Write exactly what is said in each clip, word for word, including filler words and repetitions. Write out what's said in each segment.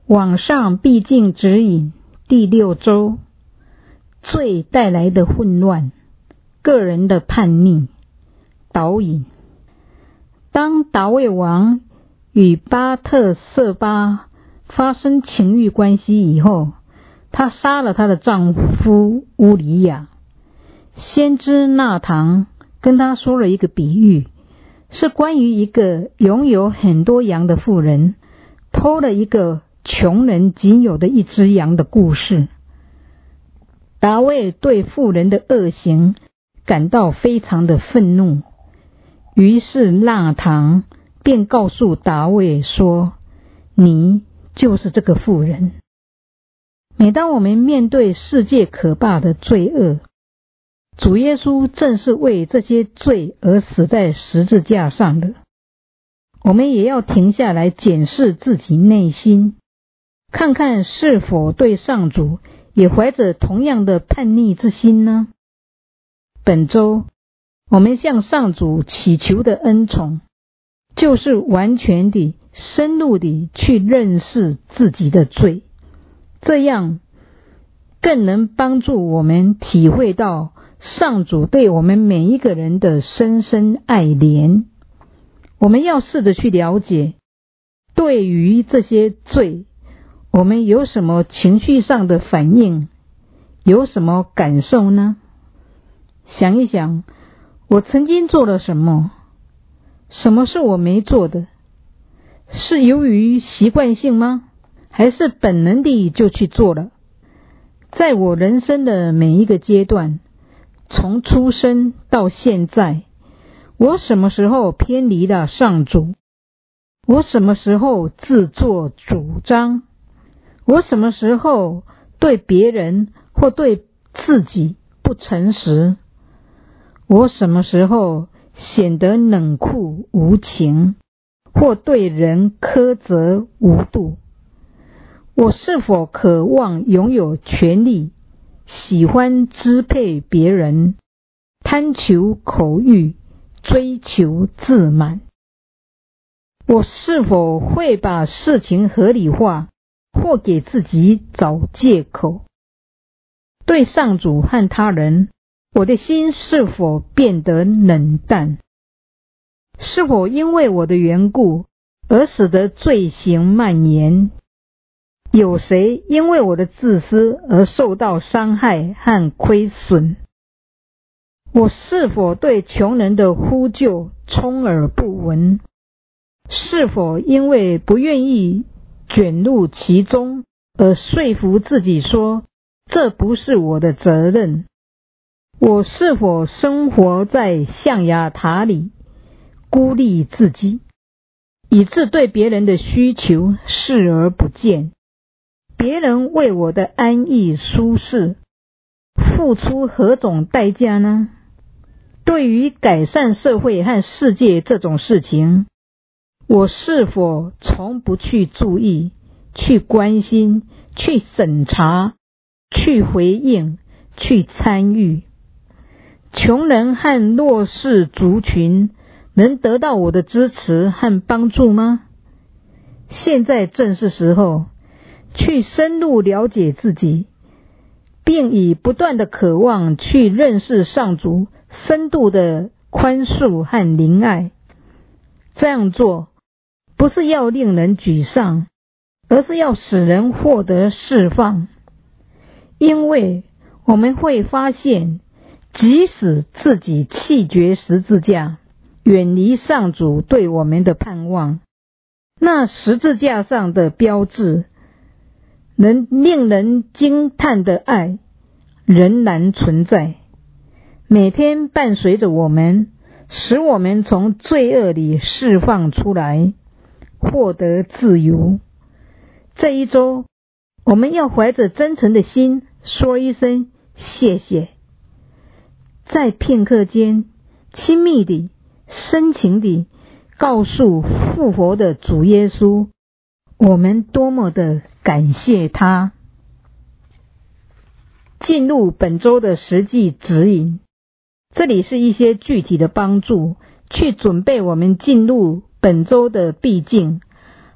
往上必经指引第六周，罪带来的混乱，个人的叛逆。导引：当达味王与巴特瑟巴发生情欲关系以后，她杀了她的丈夫乌里亚。先知纳堂跟她说了一个比喻，是关于一个拥有很多羊的妇人偷了一个穷人仅有的一只羊的故事。达味对妇人的恶行感到非常的愤怒，于是纳堂便告诉达味说，你就是这个妇人。每当我们面对世界可怕的罪恶，主耶稣正是为这些罪而死在十字架上的。我们也要停下来检视自己内心，看看是否对上主也怀着同样的叛逆之心呢？本周我们向上主祈求的恩宠，就是完全地、深入地去认识自己的罪，这样更能帮助我们体会到上主对我们每一个人的深深爱怜。我们要试着去了解，对于这些罪，我们有什么情绪上的反应，有什么感受呢？想一想，我曾经做了什么？什么是我没做的？是由于习惯性吗？还是本能地就去做了？在我人生的每一个阶段，从出生到现在，我什么时候偏离了上主？我什么时候自作主张？我什么时候对别人或对自己不诚实？我什么时候显得冷酷无情，或对人苛责无度？我是否渴望拥有权力，喜欢支配别人，贪求口欲，追求自满？我是否会把事情合理化，或给自己找借口？对上主和他人，我的心是否变得冷淡？是否因为我的缘故而使得罪行蔓延？有谁因为我的自私而受到伤害和亏损？我是否对穷人的呼救充耳不闻？是否因为不愿意卷入其中而说服自己说，这不是我的责任？我是否生活在象牙塔里，孤立自己，以致对别人的需求视而不见？别人为我的安逸舒适付出何种代价呢？对于改善社会和世界这种事情，我是否从不去注意、去关心、去审查、去回应、去参与？穷人和弱势族群能得到我的支持和帮助吗？现在正是时候去深入了解自己，并以不断的渴望去认识上主深度的宽恕和怜爱。这样做不是要令人沮丧，而是要使人获得释放。因为我们会发现，即使自己弃绝十字架，远离上主对我们的盼望，那十字架上的标志，能令人惊叹的爱仍然存在，每天伴随着我们，使我们从罪恶里释放出来，获得自由。这一周，我们要怀着真诚的心说一声谢谢，在片刻间亲密地、深情地告诉复活的主耶稣，我们多么的感谢他。进入本周的实际指引，这里是一些具体的帮助，去准备我们进入本周的必经，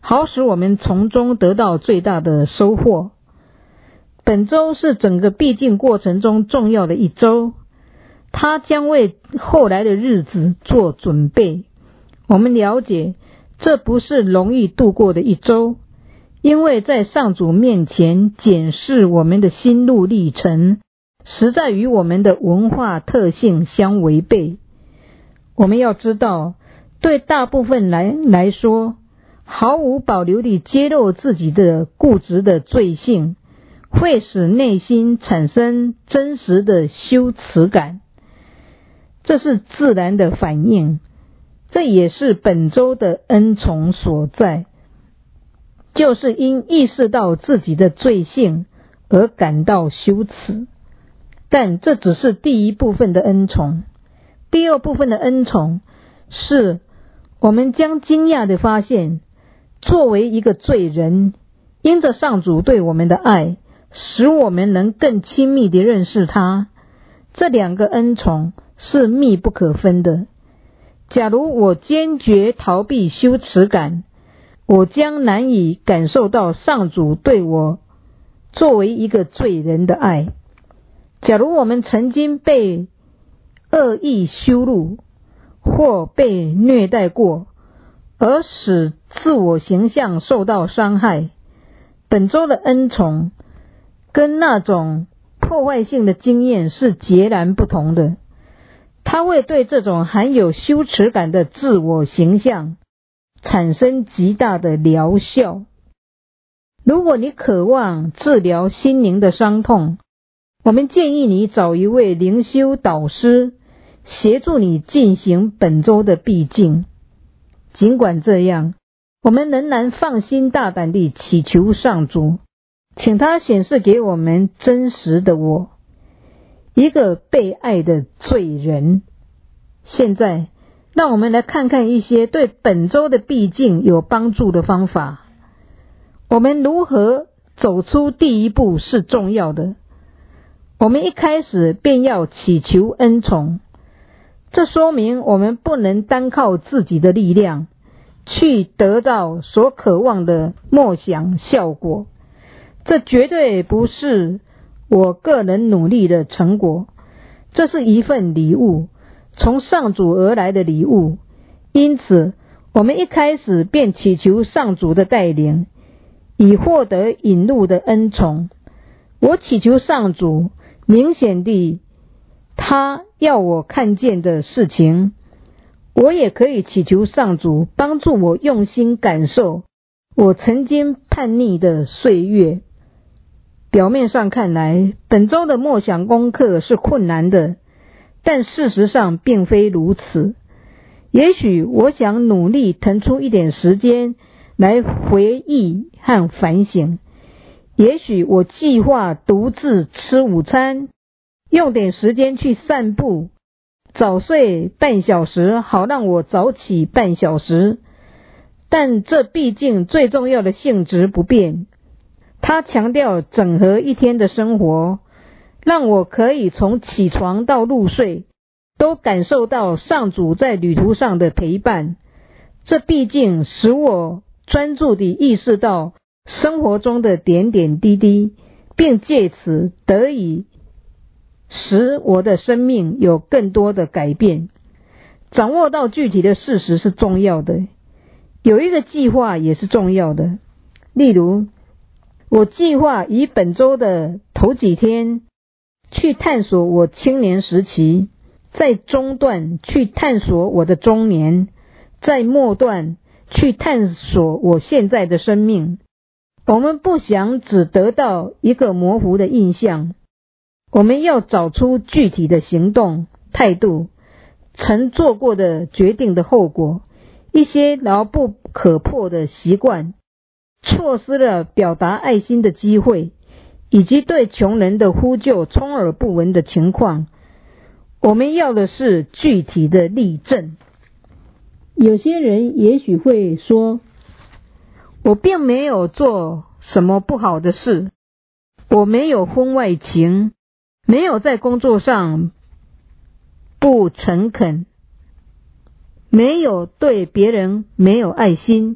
好使我们从中得到最大的收获。本周是整个必经过程中重要的一周，它将为后来的日子做准备。我们了解，这不是容易度过的一周，因为在上主面前检视我们的心路历程，实在与我们的文化特性相违背。我们要知道，对大部分人来说，毫无保留地揭露自己的固执的罪性，会使内心产生真实的羞耻感。这是自然的反应，这也是本周的恩宠所在，就是因意识到自己的罪性而感到羞耻。但这只是第一部分的恩宠。第二部分的恩宠是我们将惊讶地发现，作为一个罪人，因着上主对我们的爱，使我们能更亲密地认识他。这两个恩宠是密不可分的。假如我坚决逃避羞耻感，我将难以感受到上主对我作为一个罪人的爱。假如我们曾经被恶意羞辱或被虐待过，而使自我形象受到伤害，本周的恩宠跟那种破坏性的经验是截然不同的。它会对这种含有羞耻感的自我形象产生极大的疗效。如果你渴望治疗心灵的伤痛，我们建议你找一位灵修导师协助你进行本周的必经。尽管这样，我们仍然放心大胆地祈求上主，请他显示给我们真实的我，一个被爱的罪人。现在让我们来看看一些对本周的必经有帮助的方法。我们如何走出第一步是重要的。我们一开始便要祈求恩宠，这说明我们不能单靠自己的力量去得到所渴望的默想效果。这绝对不是我个人努力的成果，这是一份礼物，从上主而来的礼物。因此，我们一开始便祈求上主的带领，以获得引入的恩宠。我祈求上主明显地他要我看见的事情，我也可以祈求上主帮助我用心感受我曾经叛逆的岁月。表面上看来，本周的默想功课是困难的，但事实上并非如此。也许我想努力腾出一点时间来回忆和反省。也许我计划独自吃午餐，用点时间去散步，早睡半小时，好让我早起半小时。但这毕竟最重要的性质不变。他强调整合一天的生活，让我可以从起床到入睡都感受到上主在旅途上的陪伴。这毕竟使我专注地意识到生活中的点点滴滴，并借此得以使我的生命有更多的改变。掌握到具体的事实是重要的，有一个计划也是重要的。例如，我计划以本周的头几天去探索我青年时期，在中段去探索我的中年，在末段去探索我现在的生命。我们不想只得到一个模糊的印象，我们要找出具体的行动、态度、曾做过的决定的后果，一些牢不可破的习惯，错失了表达爱心的机会，以及对穷人的呼救充耳不闻的情况。我们要的是具体的例证。有些人也许会说，我并没有做什么不好的事，我没有婚外情，没有在工作上不诚恳，没有对别人没有爱心，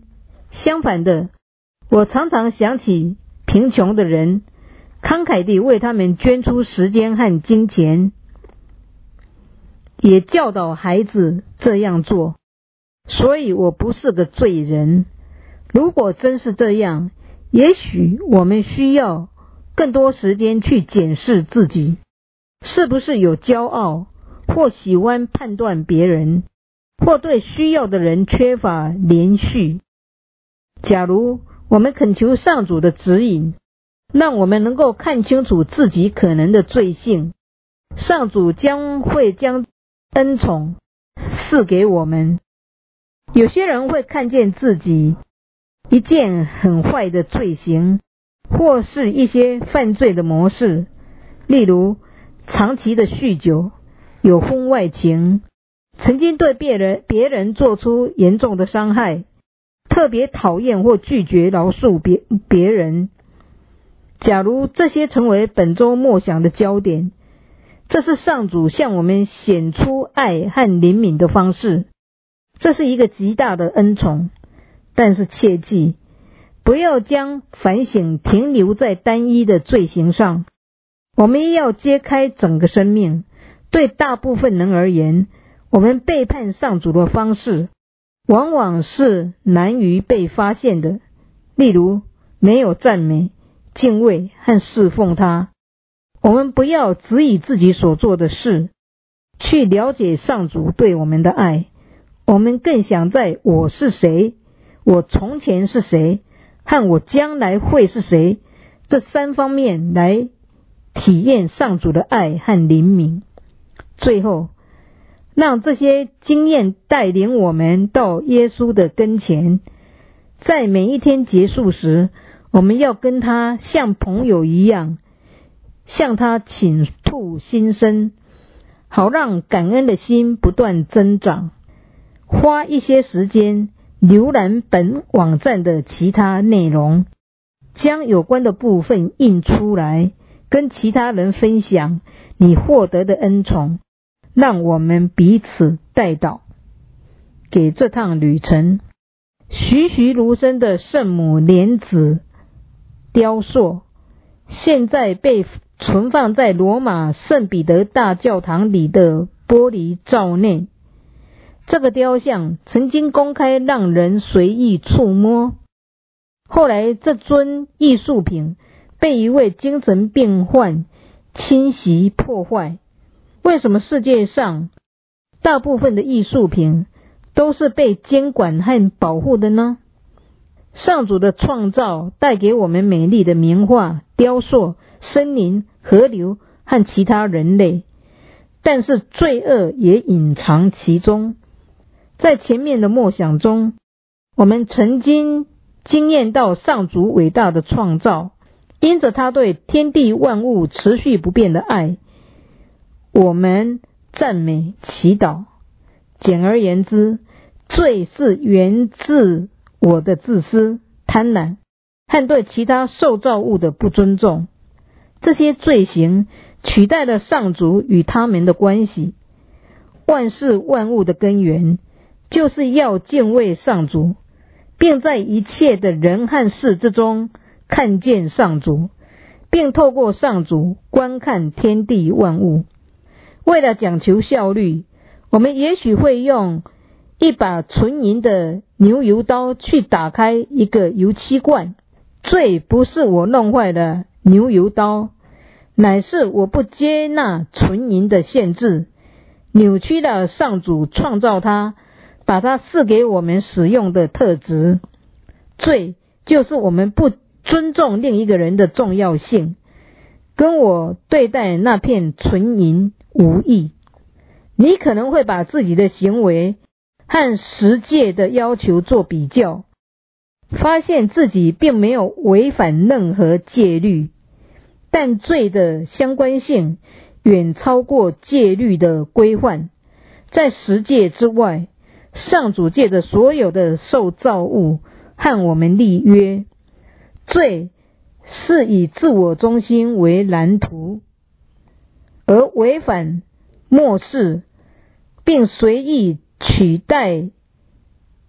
相反的，我常常想起贫穷的人，慷慨地为他们捐出时间和金钱，也教导孩子这样做，所以我不是个罪人。如果真是这样，也许我们需要更多时间去检视自己，是不是有骄傲，或喜欢判断别人，或对需要的人缺乏怜恤。假如我们恳求上主的指引，让我们能够看清楚自己可能的罪性，上主将会将恩宠赐给我们。有些人会看见自己一件很坏的罪行，或是一些犯罪的模式，例如长期的酗酒、有婚外情，曾经对别人别人做出严重的伤害，特别讨厌或拒绝饶恕别别人。假如这些成为本周默想的焦点，这是上主向我们显出爱和怜悯的方式，这是一个极大的恩宠。但是切记，不要将反省停留在单一的罪行上，我们也要揭开整个生命。对大部分人而言，我们背叛上主的方式往往是难于被发现的，例如没有赞美、敬畏和侍奉他。我们不要只以自己所做的事去了解上主对我们的爱，我们更想在我是谁、我从前是谁和我将来会是谁这三方面来体验上主的爱和怜悯。最后，让这些经验带领我们到耶稣的跟前，在每一天结束时，我们要跟他像朋友一样，向他倾吐心声，好让感恩的心不断增长。花一些时间浏览本网站的其他内容，将有关的部分印出来，跟其他人分享你获得的恩宠，让我们彼此代祷，给这趟旅程栩栩如生的圣母莲子雕塑，现在被存放在罗马圣彼得大教堂里的玻璃罩内。这个雕像曾经公开让人随意触摸，后来这尊艺术品被一位精神病患侵袭破坏。为什么世界上大部分的艺术品都是被监管和保护的呢？上主的创造带给我们美丽的名画、雕塑、森林、河流和其他人类，但是罪恶也隐藏其中。在前面的默想中，我们曾经经验到上主伟大的创造，因着他对天地万物持续不变的爱，我们赞美祈祷。简而言之，罪是源自我的自私、贪婪和对其他受造物的不尊重。这些罪行取代了上主与他们的关系。万事万物的根源就是要敬畏上主，并在一切的人和事之中看见上主，并透过上主观看天地万物。为了讲求效率，我们也许会用一把纯银的牛油刀去打开一个油漆罐。罪不是我弄坏了牛油刀，乃是我不接纳纯银的限制，扭曲了上主创造它，把它赐给我们使用的特质。罪就是我们不尊重另一个人的重要性，跟我对待那片纯银无异。你可能会把自己的行为和十诫的要求做比较，发现自己并没有违反任何戒律，但罪的相关性远超过戒律的规范。在十诫之外，上主借着所有的受造物和我们立约。罪是以自我中心为蓝图，而违反、漠视并随意取代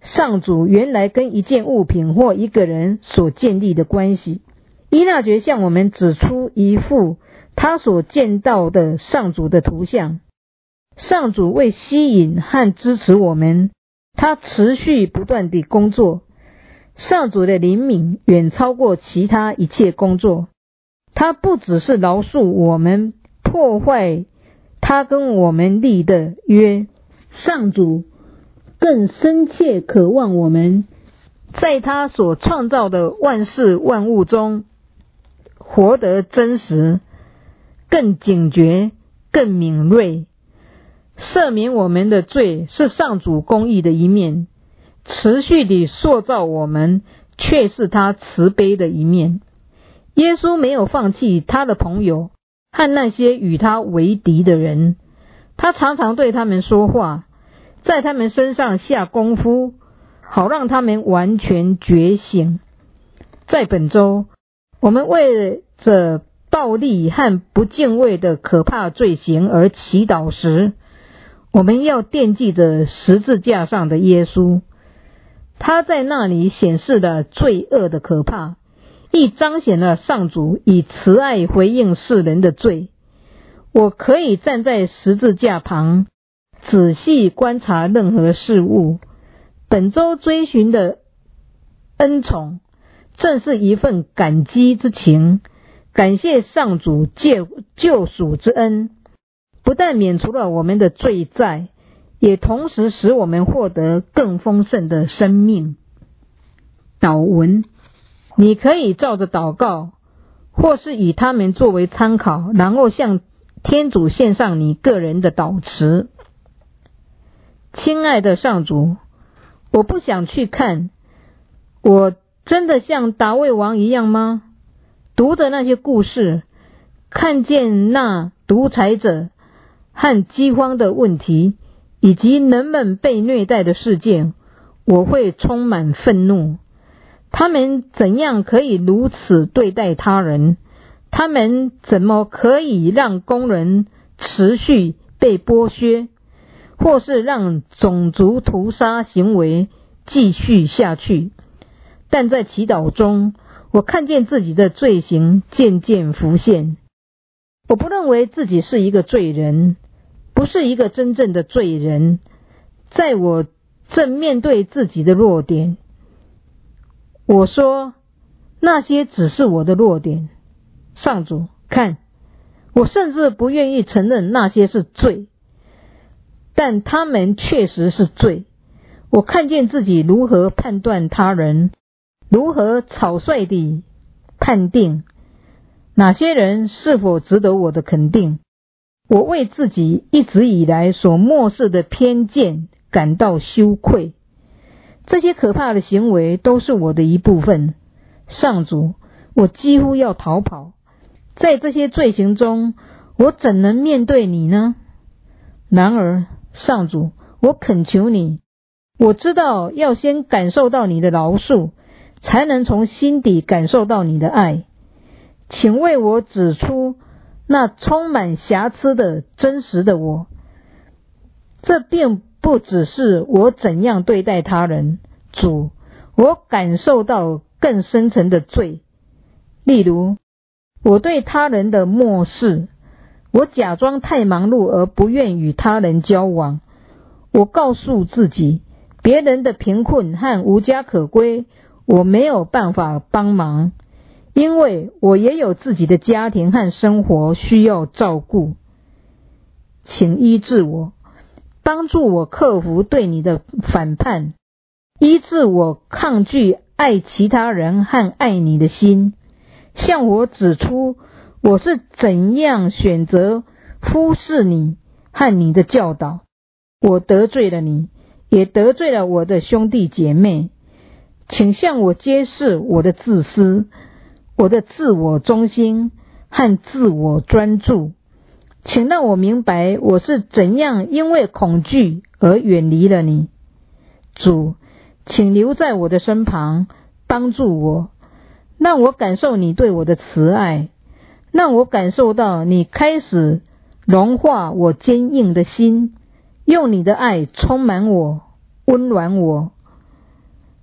上主原来跟一件物品或一个人所建立的关系。依纳爵向我们指出一幅他所见到的上主的图像。上主为吸引和支持我们，他持续不断地工作。上主的灵敏远超过其他一切工作，他不只是饶恕我们破坏他跟我们立的约，上主更深切渴望我们在他所创造的万事万物中活得真实，更警觉，更敏锐。赦免我们的罪是上主公义的一面，持续地塑造我们却是他慈悲的一面。耶稣没有放弃他的朋友和那些与他为敌的人，他常常对他们说话，在他们身上下功夫，好让他们完全觉醒。在本周，我们为着暴力和不敬畏的可怕罪行而祈祷时，我们要惦记着十字架上的耶稣，他在那里显示了罪恶的可怕，亦彰显了上主以慈爱回应世人的罪。我可以站在十字架旁，仔细观察任何事物。本周追寻的恩宠，正是一份感激之情，感谢上主借救赎之恩，不但免除了我们的罪债，也同时使我们获得更丰盛的生命。祷文，你可以照着祷告，或是以他们作为参考，然后向天主献上你个人的祷词。亲爱的上主，我不想去看，我真的像达味王一样吗？读着那些故事，看见那独裁者和饥荒的问题，以及人们被虐待的事件，我会充满愤怒。他们怎样可以如此对待他人？他们怎么可以让工人持续被剥削，或是让种族屠杀行为继续下去？但在祈祷中，我看见自己的罪行渐渐浮现。我不认为自己是一个罪人，不是一个真正的罪人。在我正面对自己的弱点，我说那些只是我的弱点。上主，看，我甚至不愿意承认那些是罪，但他们确实是罪。我看见自己如何判断他人，如何草率地判定哪些人是否值得我的肯定。我为自己一直以来所漠视的偏见感到羞愧。这些可怕的行为都是我的一部分。上主，我几乎要逃跑。在这些罪行中，我怎能面对你呢？然而，上主，我恳求你，我知道要先感受到你的饶恕，才能从心底感受到你的爱。请为我指出那充满瑕疵的真实的我。这并不只是我怎样对待他人，主，我感受到更深层的罪。例如，我对他人的漠视，我假装太忙碌而不愿与他人交往。我告诉自己，别人的贫困和无家可归，我没有办法帮忙，因为我也有自己的家庭和生活需要照顾。请医治我，帮助我克服对你的反叛，医治我抗拒爱其他人和爱你的心，向我指出我是怎样选择忽视你和你的教导。我得罪了你，也得罪了我的兄弟姐妹。请向我揭示我的自私，我的自我中心和自我专注。请让我明白我是怎样因为恐惧而远离了你。主，请留在我的身旁，帮助我，让我感受你对我的慈爱，让我感受到你开始融化我坚硬的心，用你的爱充满我，温暖我。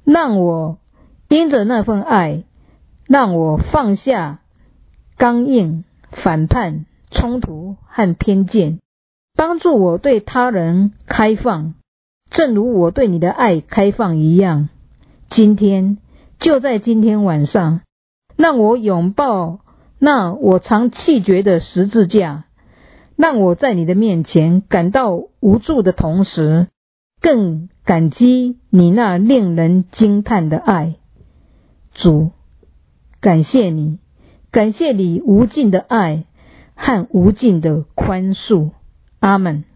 让我因着那份爱，让我放下刚硬、反叛、冲突和偏见，帮助我对他人开放，正如我对你的爱开放一样。今天，就在今天晚上，让我拥抱那我常弃绝的十字架，让我在你的面前感到无助的同时，更感激你那令人惊叹的爱。主，感谢你，感谢你无尽的爱和无尽的宽恕。阿们。